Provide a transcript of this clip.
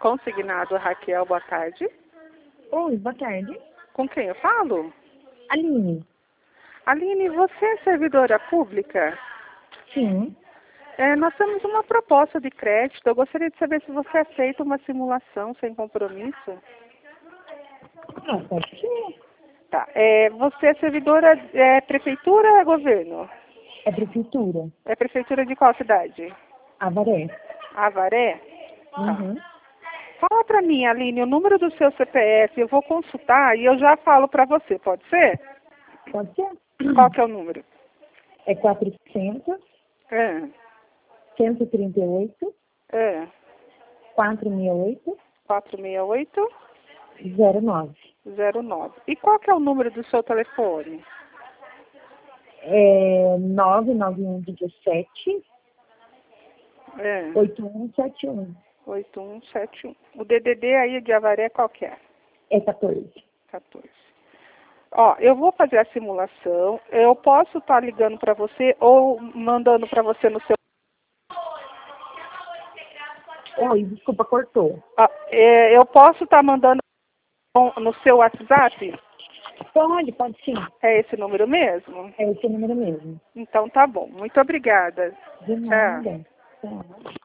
Consignado Raquel, boa tarde. Oi, boa tarde. Com quem eu falo? Aline. Aline, você é servidora pública? Sim. Nós temos uma proposta de crédito. Eu gostaria de saber se você aceita uma simulação sem compromisso. Ah, pode ser. Tá. Você é servidora prefeitura ou governo? É prefeitura. É prefeitura de qual cidade? Avaré. Avaré? Tá. Uhum. Fala pra mim, Aline, o número do seu CPF, eu vou consultar e eu já falo pra você, pode ser? Pode ser. Qual que é o número? É 400, É, 138, é, 468, 468 09. 09. E qual que é o número do seu telefone? É 99117 É, 8171. 8171. O DDD aí de Avaré qual que é? É 14. 14. Ó, eu vou fazer a simulação. Eu posso estar ligando para você ou mandando para você no seu... Oi, desculpa, cortou. Eu posso estar mandando no seu WhatsApp? Pode sim. É esse número mesmo? É esse número mesmo. Então tá bom. Muito obrigada. De Tchau. nada. Tchau.